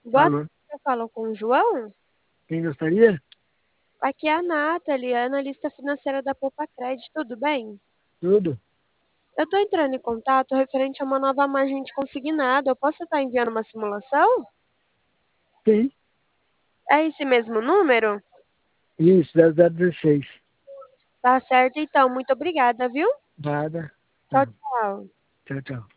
Boa tarde, Alô, eu falo com o João. quem gostaria? Aqui é a Nathalie, analista financeira da Poupa Crédito, tudo bem? Tudo. Eu estou entrando em contato referente a uma nova margem de consignado. Eu posso estar enviando uma simulação? Sim. É esse mesmo número? Isso, 0016. Tá certo, então. Muito obrigada, viu? Nada. Tchau, Tá. tchau. Tchau, tchau.